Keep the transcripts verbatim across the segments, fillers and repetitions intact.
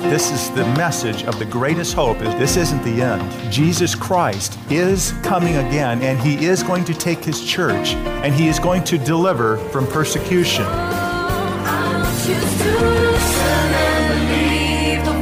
This is the message of the greatest hope. This isn't the end. Jesus Christ is coming again, and he is going to take his church, and he is going to deliver from persecution. I choose to listen and believe the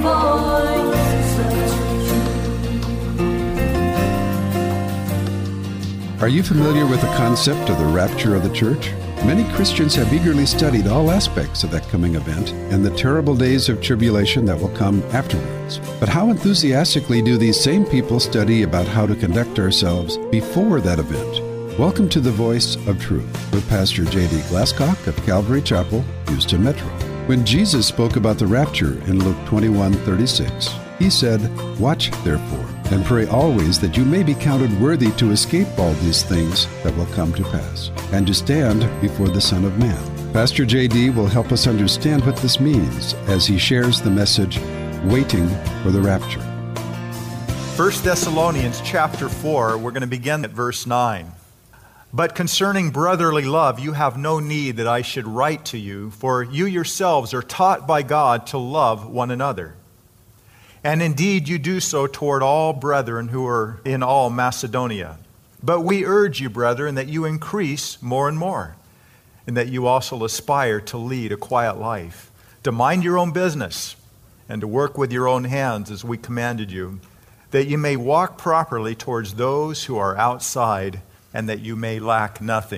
voice. Are you familiar with the concept of the rapture of the church? Many Christians have eagerly studied all aspects of that coming event and the terrible days of tribulation that will come afterwards. But how enthusiastically do these same people study about how to conduct ourselves before that event? Welcome to The Voice of Truth with Pastor J D Glasscock of Calvary Chapel, Houston Metro. When Jesus spoke about the rapture in Luke twenty-one thirty-six, he said, "Watch therefore, and pray always that you may be counted worthy to escape all these things that will come to pass, and to stand before the Son of Man." Pastor J D will help us understand what this means as he shares the message, Waiting for the Rapture. First Thessalonians chapter four, we're going to begin at verse nine. "But concerning brotherly love, you have no need that I should write to you, for you yourselves are taught by God to love one another. And indeed you do so toward all brethren who are in all Macedonia. But we urge you, brethren, that you increase more and more, and that you also aspire to lead a quiet life, to mind your own business, and to work with your own hands as we commanded you, that you may walk properly towards those who are outside, and that you may lack nothing."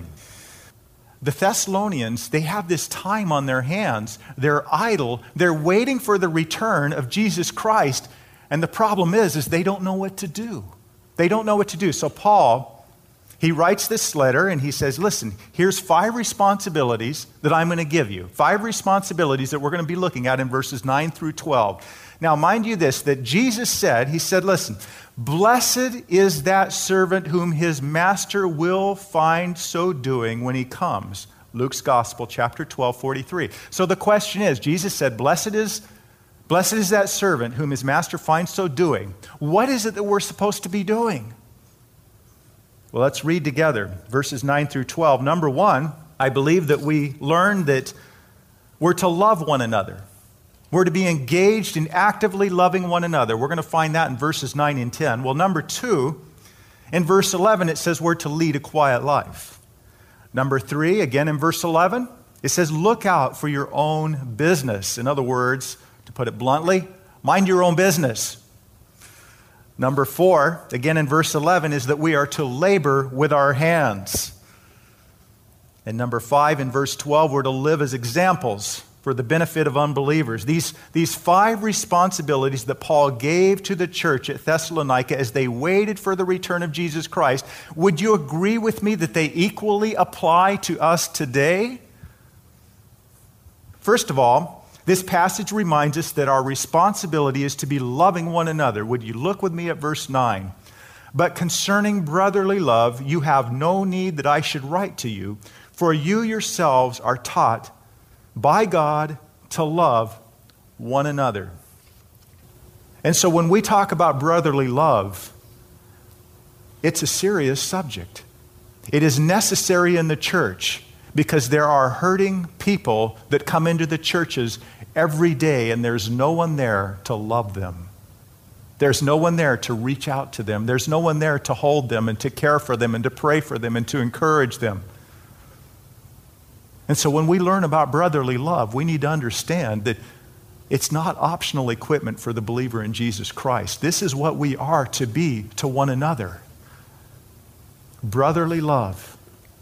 The Thessalonians, they have this time on their hands. They're idle. They're waiting for the return of Jesus Christ. And the problem is, is they don't know what to do. They don't know what to do. So Paul, he writes this letter and he says, listen, here's five responsibilities that I'm going to give you. Five responsibilities that we're going to be looking at in verses nine through twelve. Now, mind you this, that Jesus said, he said, listen, "Blessed is that servant whom his master will find so doing when he comes." Luke's Gospel, chapter twelve, forty-three. So the question is, Jesus said, blessed is, blessed is that servant whom his master finds so doing. What is it that we're supposed to be doing? Well, let's read together verses nine through twelve. Number one, I believe that we learn that we're to love one another. We're to be engaged in actively loving one another. We're going to find that in verses nine and ten. Well, number two, in verse eleven, it says we're to lead a quiet life. Number three, again in verse eleven, it says look out for your own business. In other words, to put it bluntly, mind your own business. Number four, again in verse eleven, is that we are to labor with our hands. And number five, in verse twelve, we're to live as examples for the benefit of unbelievers. These, these five responsibilities that Paul gave to the church at Thessalonica as they waited for the return of Jesus Christ, would you agree with me that they equally apply to us today? First of all, this passage reminds us that our responsibility is to be loving one another. Would you look with me at verse nine? "But concerning brotherly love, you have no need that I should write to you, for you yourselves are taught by God to love one another." And so when we talk about brotherly love, it's a serious subject. It is necessary in the church because there are hurting people that come into the churches every day and there's no one there to love them. There's no one there to reach out to them. There's no one there to hold them and to care for them and to pray for them and to encourage them. And so when we learn about brotherly love, we need to understand that it's not optional equipment for the believer in Jesus Christ. This is what we are to be to one another. Brotherly love.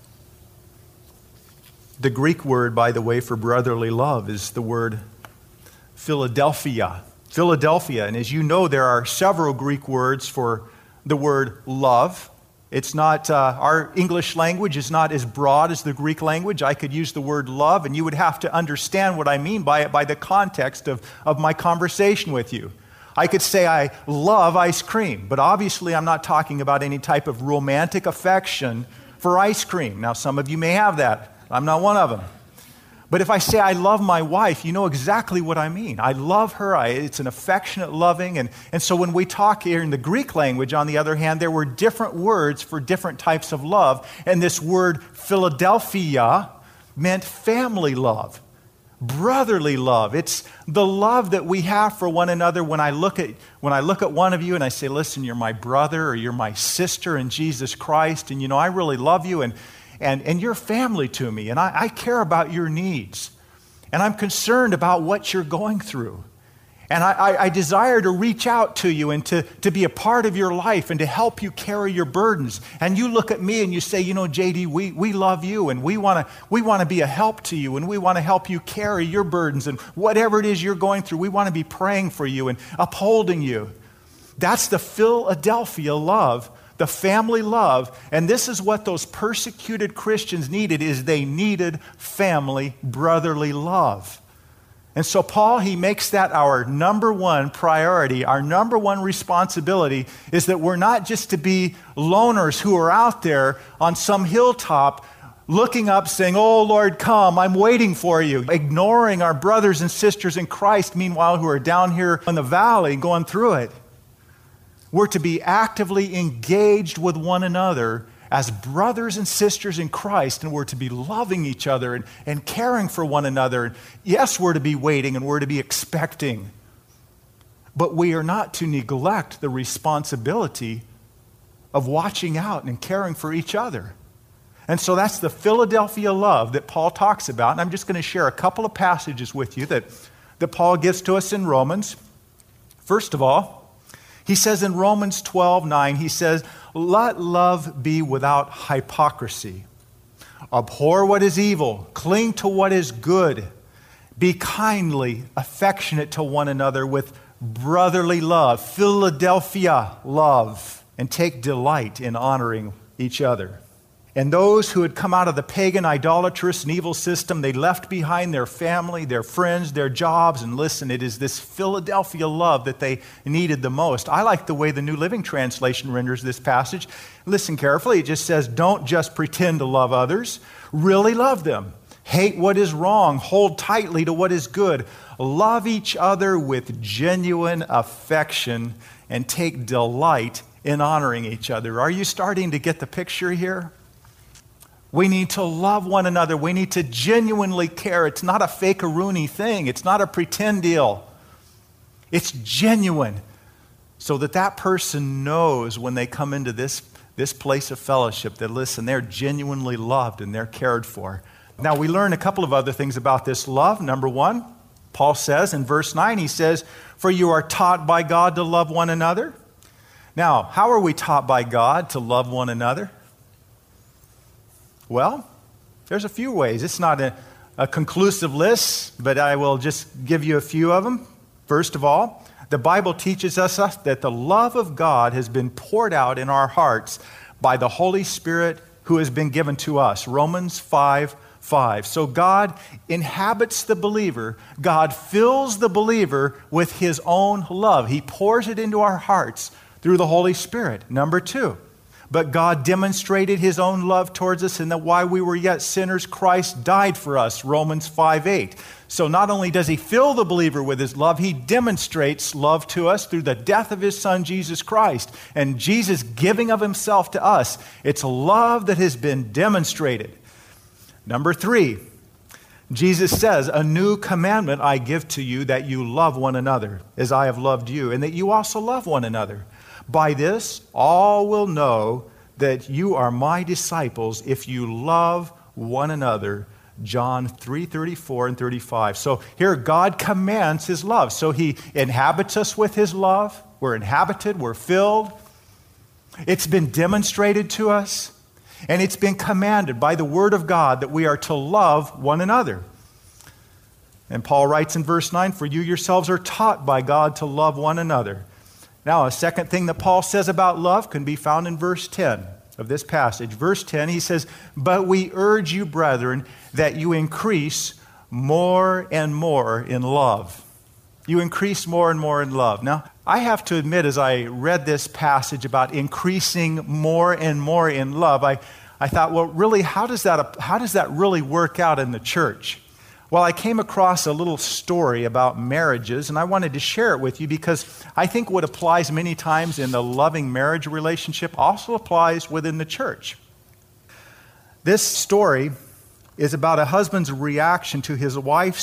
The Greek word, by the way, for brotherly love is the word Philadelphia. Philadelphia. And as you know, there are several Greek words for the word love. It's not, uh, our English language is not as broad as the Greek language. I could use the word love, and you would have to understand what I mean by it by the context of, of my conversation with you. I could say I love ice cream, but obviously I'm not talking about any type of romantic affection for ice cream. Now, some of you may have that. I'm not one of them. But if I say I love my wife, you know exactly what I mean. I love her. I, it's an affectionate loving. And, and so when we talk here in the Greek language, on the other hand, there were different words for different types of love. And this word Philadelphia meant family love. brotherly love. It's the love that we have for one another. When I look at when I look at one of you and I say, listen, you're my brother or you're my sister in Jesus Christ, and you know, I really love you, and and, and you're family to me, and I, I care about your needs, and I'm concerned about what you're going through. And I, I, I desire to reach out to you and to, to be a part of your life and to help you carry your burdens. And you look at me and you say, you know, J D, we, we love you and we want to we want to be a help to you and we want to help you carry your burdens and whatever it is you're going through, we want to be praying for you and upholding you. That's the Philadelphia love, the family love. And this is what those persecuted Christians needed, is they needed family, brotherly love. And so Paul, he makes that our number one priority, our number one responsibility, is that we're not just to be loners who are out there on some hilltop looking up saying, oh, Lord, come, I'm waiting for you, ignoring our brothers and sisters in Christ, meanwhile, who are down here in the valley going through it. We're to be actively engaged with one another as brothers and sisters in Christ, and we're to be loving each other and, and caring for one another. Yes, we're to be waiting and we're to be expecting, but we are not to neglect the responsibility of watching out and caring for each other. And so that's the Philadelphia love that Paul talks about, and I'm just going to share a couple of passages with you that, that Paul gives to us in Romans. First of all, he says in Romans twelve nine, he says, let love be without hypocrisy. Abhor what is evil. Cling to what is good. Be kindly affectionate to one another with brotherly love, Philadelphia love, and take delight in honoring each other. And those who had come out of the pagan, idolatrous, and evil system, they left behind their family, their friends, their jobs. And listen, it is this Philadelphia love that they needed the most. I like the way the New Living Translation renders this passage. Listen carefully. It just says, don't just pretend to love others. Really love them. Hate what is wrong. Hold tightly to what is good. Love each other with genuine affection and take delight in honoring each other. Are you starting to get the picture here? We need to love one another. We need to genuinely care. It's not a fake-a-rooney thing. It's not a pretend deal. It's genuine, so that that person knows when they come into this, this place of fellowship that, listen, they're genuinely loved and they're cared for. Now, we learn a couple of other things about this love. Number one, Paul says in verse nine, he says, for you are taught by God to love one another. Now, how are we taught by God to love one another? Well, there's a few ways. It's not a, a conclusive list, but I will just give you a few of them. First of all, the Bible teaches us that the love of God has been poured out in our hearts by the Holy Spirit who has been given to us. Romans five five. So God inhabits the believer. God fills the believer with his own love. He pours it into our hearts through the Holy Spirit. Number two, but God demonstrated his own love towards us in that while we were yet sinners, Christ died for us, Romans five eight. So not only does he fill the believer with his love, he demonstrates love to us through the death of his son, Jesus Christ. And Jesus giving of himself to us, it's love that has been demonstrated. Number three, Jesus says, a new commandment I give to you, that you love one another as I have loved you, and that you also love one another. By this, all will know that you are my disciples if you love one another. John three thirty-four and thirty-five. So here God commands his love. So he inhabits us with his love. We're inhabited, we're filled. It's been demonstrated to us, and it's been commanded by the word of God that we are to love one another. And Paul writes in verse nine, for you yourselves are taught by God to love one another. Now, a second thing that Paul says about love can be found in verse ten of this passage. Verse ten, he says, but we urge you, brethren, that you increase more and more in love. You increase more and more in love. Now, I have to admit, as I read this passage about increasing more and more in love, I, I thought, well, really, how does that, how does that really work out in the church? Well, I came across a little story about marriages, and I wanted to share it with you because I think what applies many times in the loving marriage relationship also applies within the church. This story is about a husband's reaction to his wife's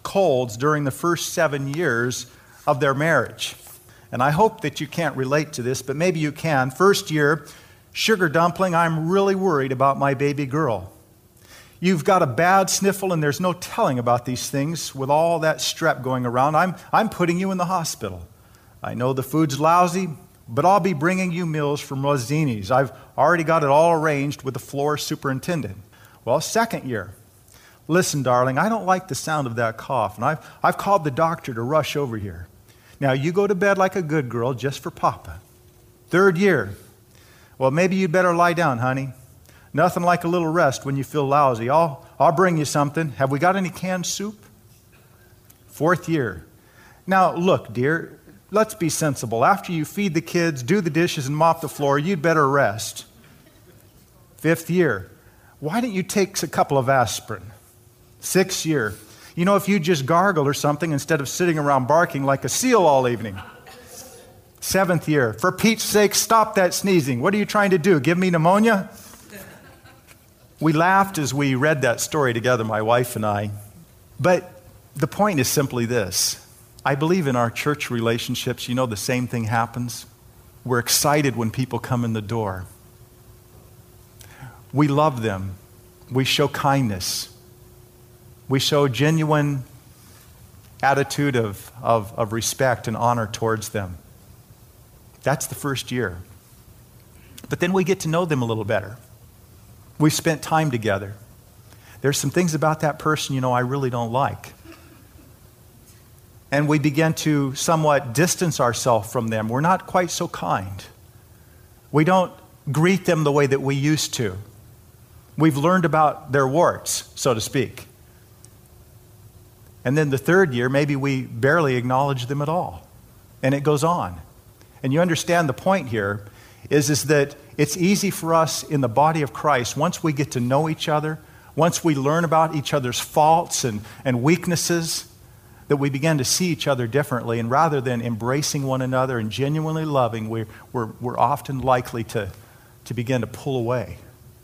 colds during the first seven years of their marriage. And I hope that you can't relate to this, but maybe you can. First year, sugar dumpling, I'm really worried about my baby girl. You've got a bad sniffle, and there's no telling about these things with all that strep going around. I'm, I'm putting you in the hospital. I know the food's lousy, but I'll be bringing you meals from Rossini's. I've already got it all arranged with the floor superintendent. Well, second year, listen, darling, I don't like the sound of that cough, and I've, I've called the doctor to rush over here. Now, you go to bed like a good girl just for Papa. Third year, well, maybe you'd better lie down, honey. Nothing like a little rest when you feel lousy. I'll, I'll bring you something. Have we got any canned soup? Fourth year. Now, look, dear, let's be sensible. After you feed the kids, do the dishes, and mop the floor, you'd better rest. Fifth year. Why don't you take a couple of aspirin? Sixth year. You know, if you just gargle or something instead of sitting around barking like a seal all evening. Seventh year. For Pete's sake, stop that sneezing. What are you trying to do? Give me pneumonia? We laughed as we read that story together, my wife and I. But the point is simply this. I believe in our church relationships, you know, the same thing happens. We're excited when people come in the door. We love them. We show kindness. We show genuine attitude of, of, of respect and honor towards them. That's the first year. But then we get to know them a little better. We've spent time together. There's some things about that person, you know, I really don't like. And we begin to somewhat distance ourselves from them. We're not quite so kind. We don't greet them the way that we used to. We've learned about their warts, so to speak. And then the third year, maybe we barely acknowledge them at all. And it goes on. And you understand the point here is, is that it's easy for us in the body of Christ, once we get to know each other, once we learn about each other's faults and, and weaknesses, that we begin to see each other differently. And rather than embracing one another and genuinely loving, we're, we're, we're often likely to, to begin to pull away.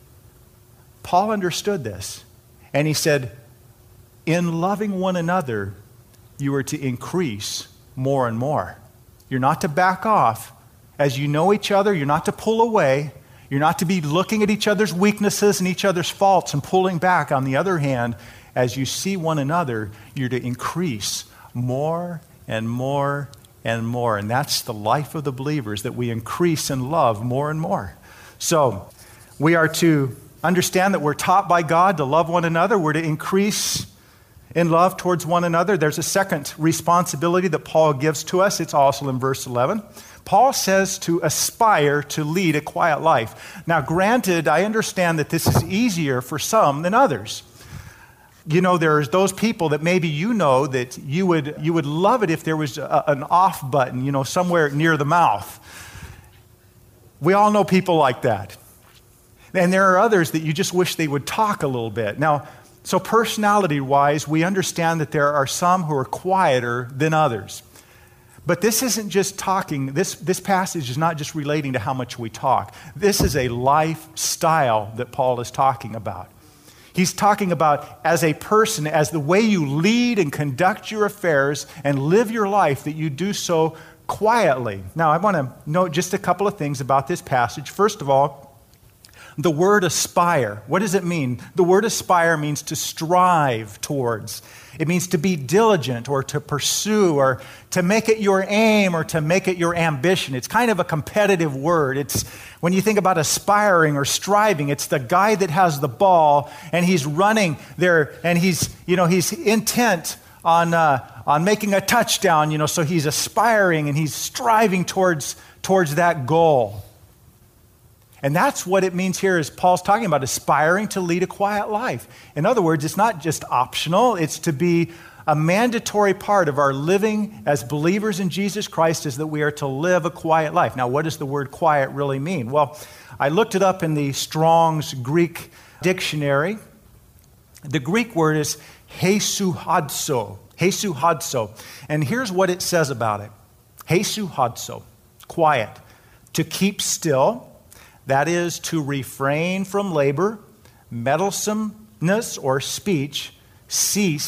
Paul understood this. And he said, in loving one another, you are to increase more and more. You're not to back off. As you know each other, you're not to pull away. You're not to be looking at each other's weaknesses and each other's faults and pulling back. On the other hand, as you see one another, you're to increase more and more and more. And that's the life of the believers, that we increase in love more and more. So we are to understand that we're taught by God to love one another. We're to increase in love towards one another. There's a second responsibility that Paul gives to us. It's also in verse eleven. Paul says to aspire to lead a quiet life. Now, granted, I understand that this is easier for some than others. You know, there's those people that maybe you know that you would you would love it if there was a, an off button, you know, somewhere near the mouth. We all know people like that. And there are others that you just wish they would talk a little bit. Now, so personality-wise, we understand that there are some who are quieter than others. But this isn't just talking. This, this passage is not just relating to how much we talk. This is a lifestyle that Paul is talking about. He's talking about as a person, as the way you lead and conduct your affairs and live your life, that you do so quietly. Now, I want to note just a couple of things about this passage. First of all, the word aspire. What does it mean? The word aspire means to strive towards. It means to be diligent or to pursue or to make it your aim or to make it your ambition. It's kind of a competitive word. It's when you think about aspiring or striving, it's the guy that has the ball and he's running there and he's, you know, he's intent on uh, on making a touchdown, you know, so he's aspiring and he's striving towards towards that goal. And that's what it means here as Paul's talking about, aspiring to lead a quiet life. In other words, it's not just optional, it's to be a mandatory part of our living as believers in Jesus Christ, is that we are to live a quiet life. Now, what does the word quiet really mean? Well, I looked it up in the Strong's Greek dictionary. The Greek word is hesuhadzo, hesuhadzo. And here's what it says about it. Hesuhadzo, quiet, to keep still. That is to refrain from labor, meddlesomeness or speech, cease,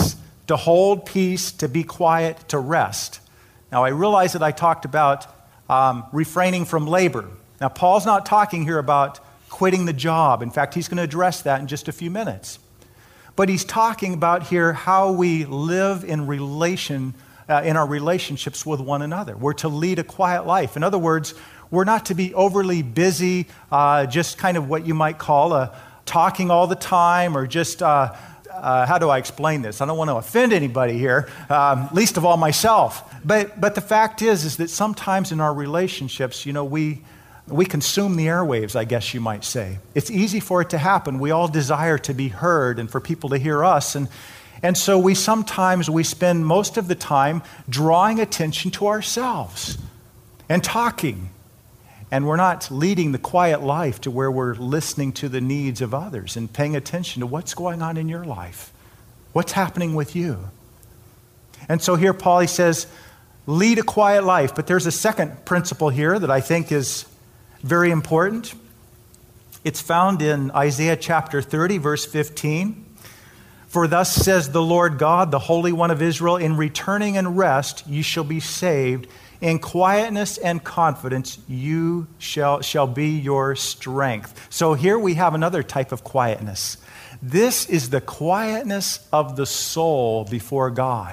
to hold peace, to be quiet, to rest. Now, I realize that I talked about um, refraining from labor. Now, Paul's not talking here about quitting the job. In fact, he's going to address that in just a few minutes. But he's talking about here how we live in relation, uh, in our relationships with one another. We're to lead a quiet life. In other words, we're not to be overly busy, uh, just kind of what you might call a talking all the time, or just, uh, uh, how do I explain this? I don't want to offend anybody here, um, least of all myself. But but the fact is, is that sometimes in our relationships, you know, we we consume the airwaves, I guess you might say. It's easy for it to happen. We all desire to be heard and for people to hear us. And, and so we sometimes, we spend most of the time drawing attention to ourselves and talking. And we're not leading the quiet life to where we're listening to the needs of others and paying attention to what's going on in your life. What's happening with you? And so here Paul, he says, lead a quiet life. But there's a second principle here that I think is very important. It's found in Isaiah chapter thirty, verse fifteen. For thus says the Lord God, the Holy One of Israel, in returning and rest you shall be saved. In quietness and confidence, you shall, shall be your strength. So here we have another type of quietness. This is the quietness of the soul before God.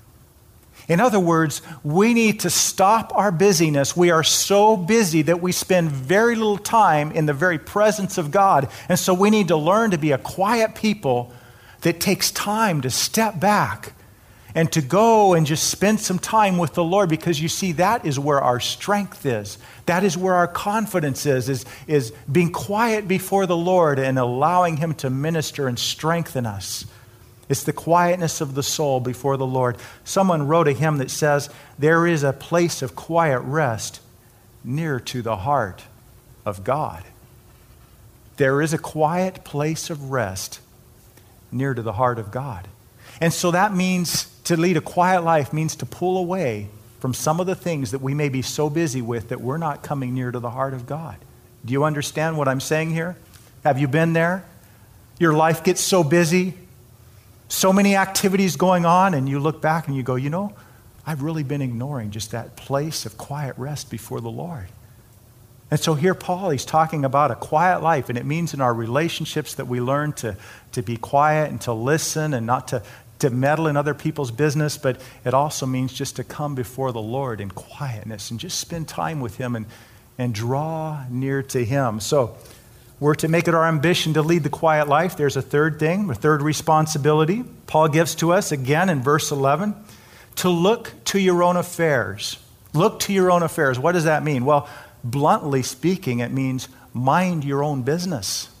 In other words, we need to stop our busyness. We are so busy that we spend very little time in the very presence of God. And so we need to learn to be a quiet people that takes time to step back and to go and just spend some time with the Lord, because you see, that is where our strength is. That is where our confidence is, is, is being quiet before the Lord and allowing Him to minister and strengthen us. It's the quietness of the soul before the Lord. Someone wrote a hymn that says, there is a place of quiet rest near to the heart of God. There is a quiet place of rest near to the heart of God. And so that means to lead a quiet life means to pull away from some of the things that we may be so busy with that we're not coming near to the heart of God. Do you understand what I'm saying here? Have you been there? Your life gets so busy, so many activities going on, and you look back and you go, you know, I've really been ignoring just that place of quiet rest before the Lord. And so here Paul, he's talking about a quiet life, and it means in our relationships that we learn to, to be quiet and to listen and not to, to meddle in other people's business, but it also means just to come before the Lord in quietness and just spend time with Him and, and draw near to Him. So we're to make it our ambition to lead the quiet life. There's a third thing, a third responsibility Paul gives to us again in verse eleven, to look to your own affairs. Look to your own affairs. What does that mean? Well, bluntly speaking, it means mind your own business.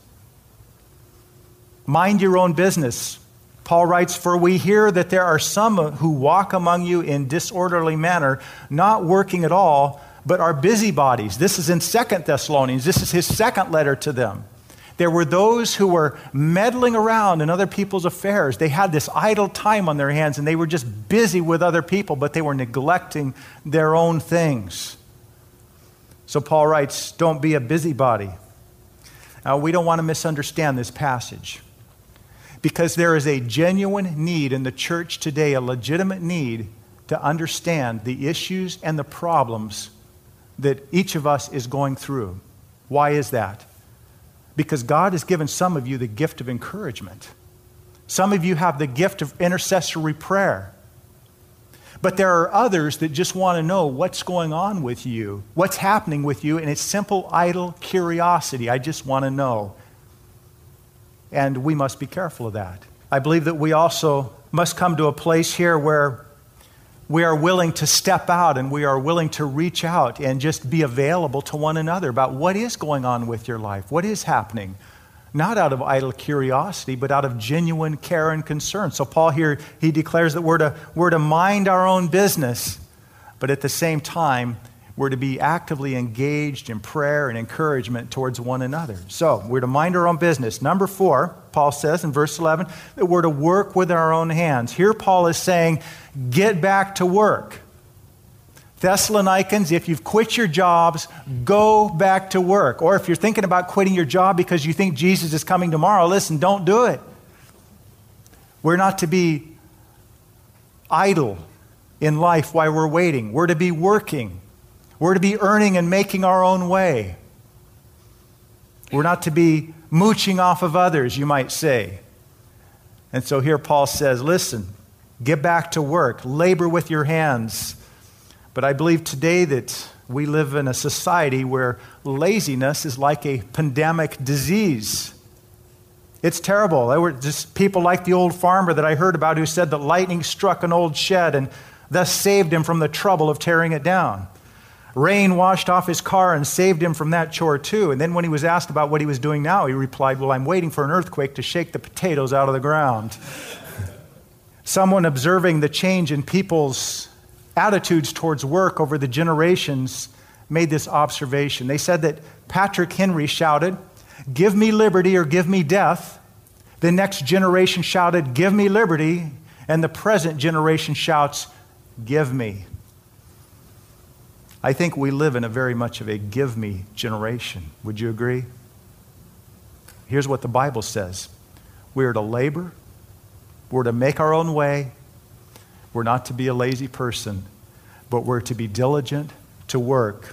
Mind your own business. Paul writes, for we hear that there are some who walk among you in disorderly manner, not working at all, but are busybodies. This is in Second Thessalonians. This is his second letter to them. There were those who were meddling around in other people's affairs. They had this idle time on their hands, and they were just busy with other people, but they were neglecting their own things. So Paul writes, don't be a busybody. Now, we don't want to misunderstand this passage, because there is a genuine need in the church today, a legitimate need to understand the issues and the problems that each of us is going through. Why is that? Because God has given some of you the gift of encouragement. Some of you have the gift of intercessory prayer. But there are others that just want to know what's going on with you, what's happening with you, and it's simple, idle curiosity. I just want to know. And we must be careful of that. I believe that we also must come to a place here where we are willing to step out and we are willing to reach out and just be available to one another about what is going on with your life, what is happening. Not out of idle curiosity, but out of genuine care and concern. So Paul here, he declares that we're to, we're to mind our own business, but at the same time, we're to be actively engaged in prayer and encouragement towards one another. So we're to mind our own business. Number four, Paul says in verse eleven, that we're to work with our own hands. Here Paul is saying, get back to work. Thessalonians, if you've quit your jobs, go back to work. Or if you're thinking about quitting your job because you think Jesus is coming tomorrow, listen, don't do it. We're not to be idle in life while we're waiting. We're to be working. We're to be earning and making our own way. We're not to be mooching off of others, you might say. And so here Paul says, listen, get back to work, labor with your hands. But I believe today that we live in a society where laziness is like a pandemic disease. It's terrible. There were just people like the old farmer that I heard about who said that lightning struck an old shed and thus saved him from the trouble of tearing it down. Rain washed off his car and saved him from that chore too. And then when he was asked about what he was doing now, he replied, well, I'm waiting for an earthquake to shake the potatoes out of the ground. Someone observing the change in people's attitudes towards work over the generations made this observation. They said that Patrick Henry shouted, give me liberty or give me death. The next generation shouted, give me liberty. And the present generation shouts, give me. I think we live in a very much of a give me generation. Would you agree? Here's what the Bible says. We're to labor. We're to make our own way. We're not to be a lazy person, but we're to be diligent to work.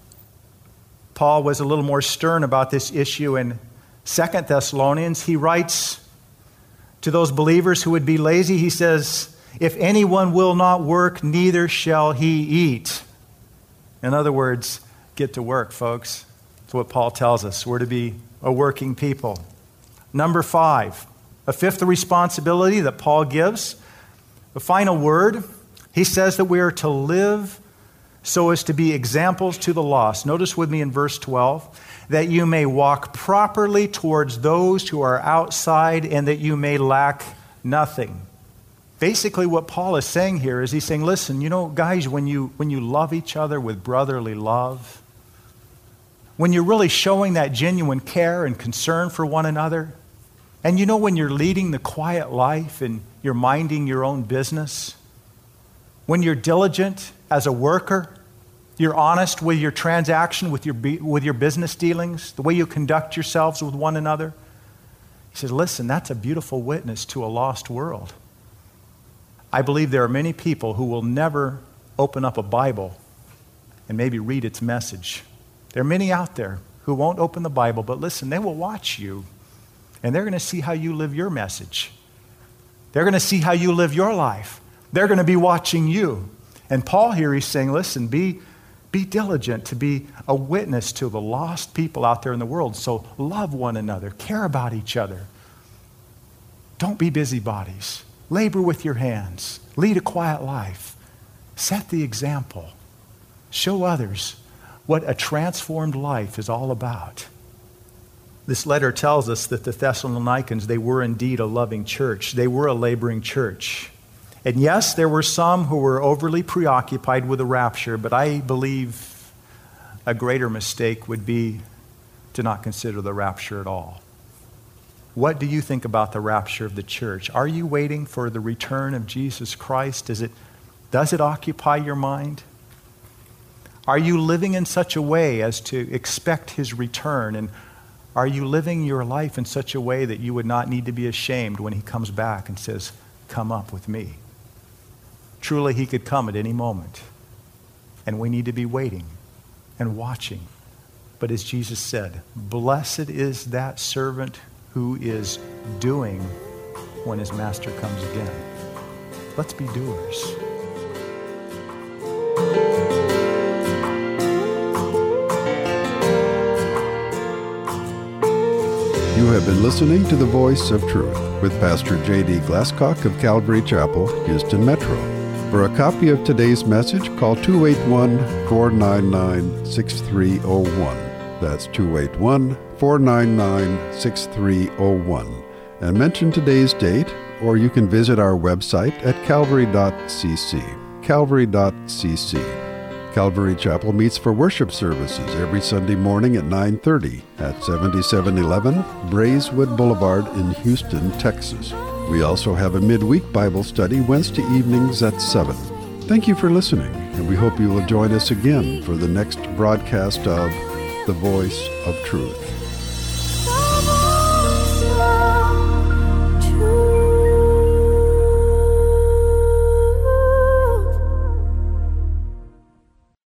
Paul was a little more stern about this issue in Second Thessalonians. He writes to those believers who would be lazy, he says, if anyone will not work, neither shall he eat. In other words, get to work, folks. That's what Paul tells us. We're to be a working people. Number five, a fifth responsibility that Paul gives, the final word, he says that we are to live so as to be examples to the lost. Notice with me in verse twelve, that you may walk properly towards those who are outside and that you may lack nothing. Basically what Paul is saying here is he's saying, listen, you know, guys, when you when you love each other with brotherly love, when you're really showing that genuine care and concern for one another, and you know when you're leading the quiet life and you're minding your own business, when you're diligent as a worker, you're honest with your transaction, with your with your business dealings, the way you conduct yourselves with one another. He says, listen, that's a beautiful witness to a lost world. I believe there are many people who will never open up a Bible and maybe read its message. There are many out there who won't open the Bible, but listen, they will watch you, and they're going to see how you live your message. They're going to see how you live your life. They're going to be watching you. And Paul here, he's saying, listen, be, be diligent to be a witness to the lost people out there in the world. So love one another, care about each other. Don't be busybodies. Labor with your hands. Lead a quiet life. Set the example. Show others what a transformed life is all about. This letter tells us that the Thessalonians, they were indeed a loving church. They were a laboring church. And yes, there were some who were overly preoccupied with the rapture, but I believe a greater mistake would be to not consider the rapture at all. What do you think about the rapture of the church? Are you waiting for the return of Jesus Christ? Is it, does it occupy your mind? Are you living in such a way as to expect his return? And are you living your life in such a way that you would not need to be ashamed when he comes back and says, come up with me? Truly, he could come at any moment. And we need to be waiting and watching. But as Jesus said, blessed is that servant who is doing when his master comes again. Let's be doers. You have been listening to The Voice of Truth with Pastor J D Glasscock of Calvary Chapel, Houston Metro. For a copy of today's message, call two eight one, four nine nine, six three zero one. That's two eight one, four nine nine, six three zero one. And mention today's date, or you can visit our website at calvary dot c c. calvary dot c c. Calvary Chapel meets for worship services every Sunday morning at nine thirty at seventy-seven eleven Braeswood Boulevard in Houston, Texas. We also have a midweek Bible study Wednesday evenings at seven. Thank you for listening, and we hope you will join us again for the next broadcast of The Voice of Truth.